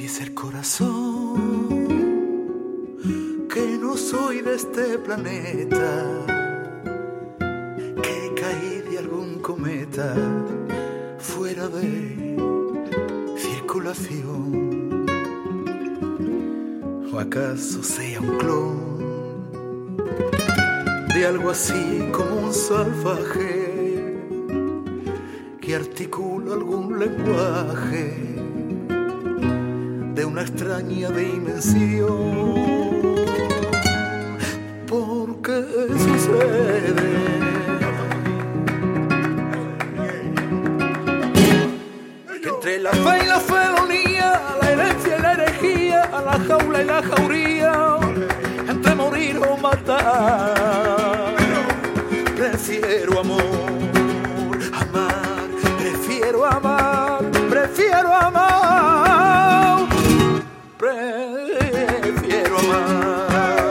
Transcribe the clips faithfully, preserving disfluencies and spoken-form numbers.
dice el corazón que no soy de este planeta, que caí de algún cometa fuera de circulación, o acaso sea un clon de algo así como un salvaje que articula algún lenguaje de una extraña dimensión. ¿Por qué sucede? Que entre la fe y la felonía, la herencia y la herejía, a la jaula y la jauría, entre morir o matar, prefiero amor, amar, prefiero amar, prefiero amar, prefiero amar.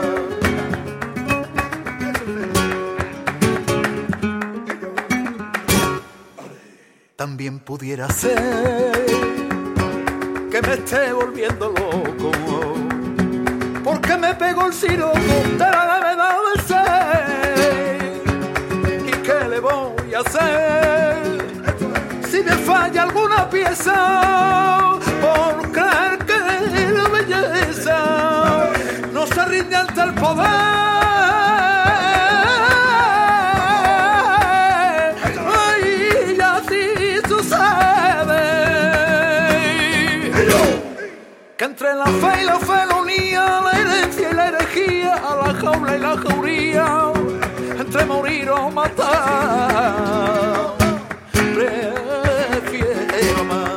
También pudiera ser que me esté volviendo loco, porque me pegó el siroco de la gravedad del ser. ¿Y qué le voy a hacer si me falla alguna pieza por creer que la belleza no se rinde ante el poder? Ay, y así sucede que entre la fe y la felonía, la herencia y la herejía, a la jaula y la jauría, entre morir o matar, prefiero amar.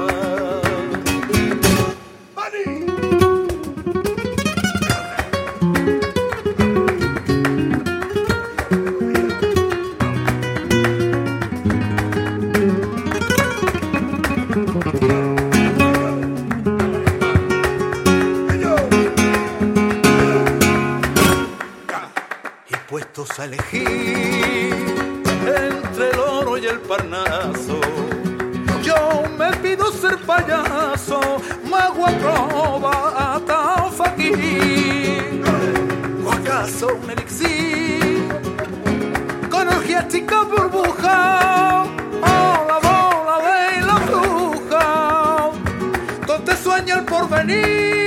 Puestos a elegir entre el oro y el parnaso, yo me pido ser payaso, mago, acróbata o faquir, o acaso un elixir con orgiástica burbuja, o la bola de la bruja donde sueña el porvenir.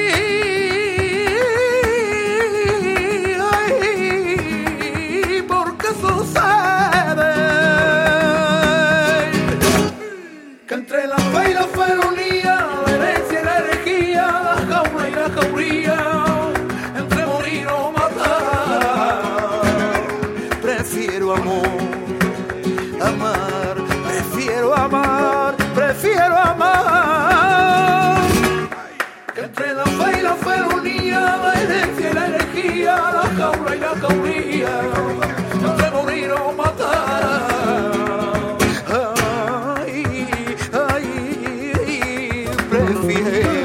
Entre la fe y la felonía, la herencia y la herejía, la jaula y la jauría, entre morir o matar, prefiero amor, amar, prefiero amar, prefiero amar. Que entre la fe y la felonía, la herencia y la herejía, la jaula y la jauría, entre morir o matar. Prefiero